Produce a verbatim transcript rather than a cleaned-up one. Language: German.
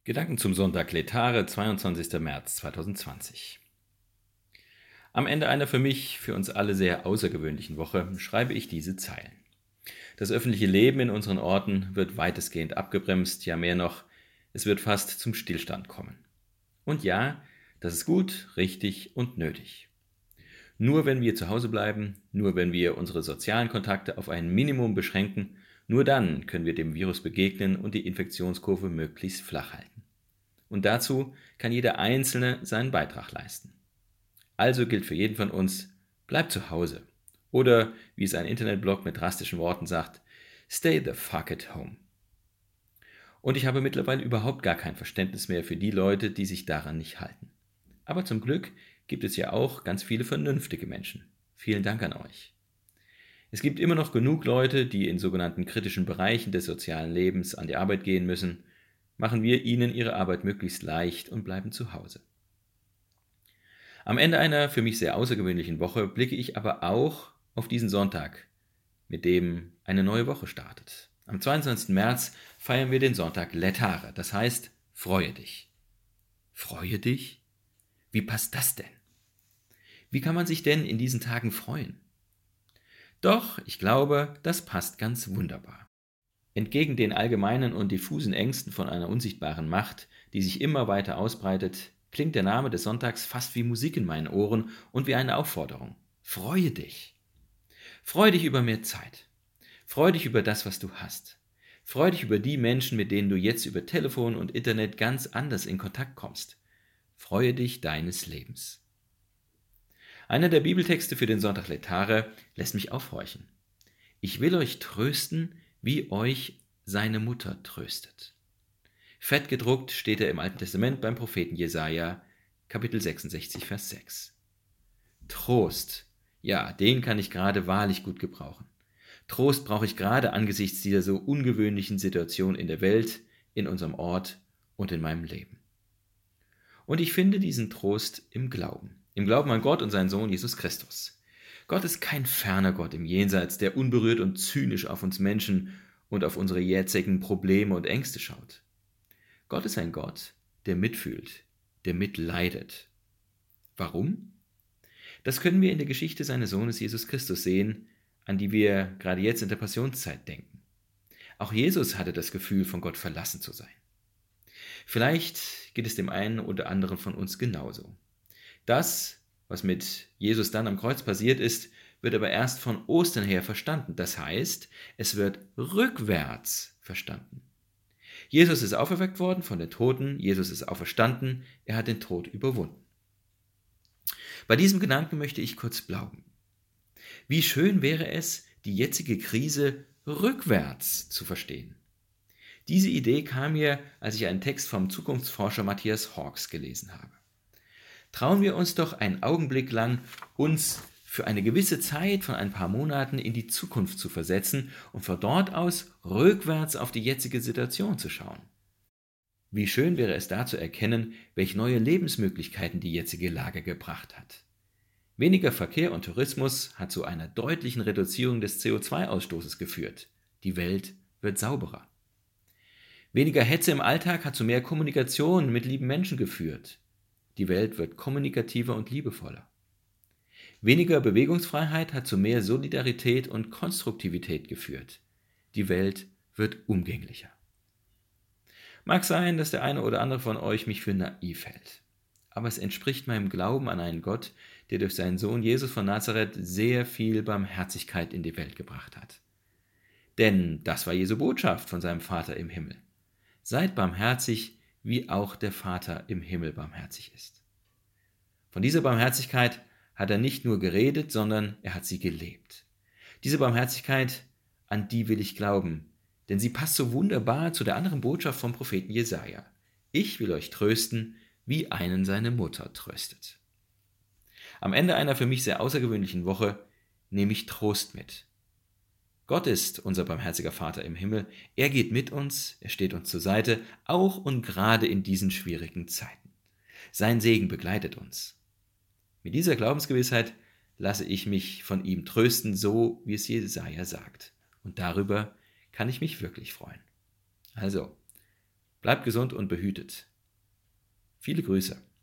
Gedanken zum Sonntag Letare, zweiundzwanzigster März zweitausendzwanzig. Am Ende einer für mich, für uns alle sehr außergewöhnlichen Woche schreibe ich diese Zeilen. Das öffentliche Leben in unseren Orten wird weitestgehend abgebremst, ja mehr noch, es wird fast zum Stillstand kommen. Und ja, das ist gut, richtig und nötig. Nur wenn wir zu Hause bleiben, nur wenn wir unsere sozialen Kontakte auf ein Minimum beschränken, nur dann können wir dem Virus begegnen und die Infektionskurve möglichst flach halten. Und dazu kann jeder Einzelne seinen Beitrag leisten. Also gilt für jeden von uns, bleib zu Hause. Oder, wie es ein Internetblog mit drastischen Worten sagt, stay the fuck at home. Und ich habe mittlerweile überhaupt gar kein Verständnis mehr für die Leute, die sich daran nicht halten. Aber zum Glück gibt es ja auch ganz viele vernünftige Menschen. Vielen Dank an euch. Es gibt immer noch genug Leute, die in sogenannten kritischen Bereichen des sozialen Lebens an die Arbeit gehen müssen. Machen wir ihnen ihre Arbeit möglichst leicht und bleiben zu Hause. Am Ende einer für mich sehr außergewöhnlichen Woche blicke ich aber auch auf diesen Sonntag, mit dem eine neue Woche startet. Am zweiundzwanzigsten März feiern wir den Sonntag Letare, das heißt, freue dich. Freue dich? Wie passt das denn? Wie kann man sich denn in diesen Tagen freuen? Doch, ich glaube, das passt ganz wunderbar. Entgegen den allgemeinen und diffusen Ängsten von einer unsichtbaren Macht, die sich immer weiter ausbreitet, klingt der Name des Sonntags fast wie Musik in meinen Ohren und wie eine Aufforderung. Freue dich! Freue dich über mehr Zeit. Freue dich über das, was du hast. Freue dich über die Menschen, mit denen du jetzt über Telefon und Internet ganz anders in Kontakt kommst. Freue dich deines Lebens. Einer der Bibeltexte für den Sonntag Letare lässt mich aufhorchen. Ich will euch trösten, wie euch seine Mutter tröstet. Fett gedruckt steht er im Alten Testament beim Propheten Jesaja, Kapitel sechsundsechzig, Vers sechs. Trost, ja, den kann ich gerade wahrlich gut gebrauchen. Trost brauche ich gerade angesichts dieser so ungewöhnlichen Situation in der Welt, in unserem Ort und in meinem Leben. Und ich finde diesen Trost im Glauben, im Glauben an Gott und seinen Sohn Jesus Christus. Gott ist kein ferner Gott im Jenseits, der unberührt und zynisch auf uns Menschen und auf unsere jetzigen Probleme und Ängste schaut. Gott ist ein Gott, der mitfühlt, der mitleidet. Warum? Das können wir in der Geschichte seines Sohnes Jesus Christus sehen, an die wir gerade jetzt in der Passionszeit denken. Auch Jesus hatte das Gefühl, von Gott verlassen zu sein. Vielleicht geht es dem einen oder anderen von uns genauso. Das, was mit Jesus dann am Kreuz passiert ist, wird aber erst von Ostern her verstanden. Das heißt, es wird rückwärts verstanden. Jesus ist auferweckt worden von den Toten, Jesus ist auferstanden, er hat den Tod überwunden. Bei diesem Gedanken möchte ich kurz glauben. Wie schön wäre es, die jetzige Krise rückwärts zu verstehen. Diese Idee kam mir, als ich einen Text vom Zukunftsforscher Matthias Hawkes gelesen habe. Trauen wir uns doch einen Augenblick lang, uns für eine gewisse Zeit von ein paar Monaten in die Zukunft zu versetzen und von dort aus rückwärts auf die jetzige Situation zu schauen. Wie schön wäre es da zu erkennen, welche neue Lebensmöglichkeiten die jetzige Lage gebracht hat. Weniger Verkehr und Tourismus hat zu einer deutlichen Reduzierung des C O zwei Ausstoßes geführt. Die Welt wird sauberer. Weniger Hetze im Alltag hat zu mehr Kommunikation mit lieben Menschen geführt. Die Welt wird kommunikativer und liebevoller. Weniger Bewegungsfreiheit hat zu mehr Solidarität und Konstruktivität geführt. Die Welt wird umgänglicher. Mag sein, dass der eine oder andere von euch mich für naiv hält. Aber es entspricht meinem Glauben an einen Gott, der durch seinen Sohn Jesus von Nazareth sehr viel Barmherzigkeit in die Welt gebracht hat. Denn das war Jesu Botschaft von seinem Vater im Himmel. Seid barmherzig, wie auch der Vater im Himmel barmherzig ist. Von dieser Barmherzigkeit hat er nicht nur geredet, sondern er hat sie gelebt. Diese Barmherzigkeit, an die will ich glauben, denn sie passt so wunderbar zu der anderen Botschaft vom Propheten Jesaja. Ich will euch trösten, wie einen seine Mutter tröstet. Am Ende einer für mich sehr außergewöhnlichen Woche nehme ich Trost mit. Gott ist unser barmherziger Vater im Himmel. Er geht mit uns, er steht uns zur Seite, auch und gerade in diesen schwierigen Zeiten. Sein Segen begleitet uns. Mit dieser Glaubensgewissheit lasse ich mich von ihm trösten, so wie es Jesaja sagt. Und darüber kann ich mich wirklich freuen. Also, Bleib gesund und behütet. Viele Grüße.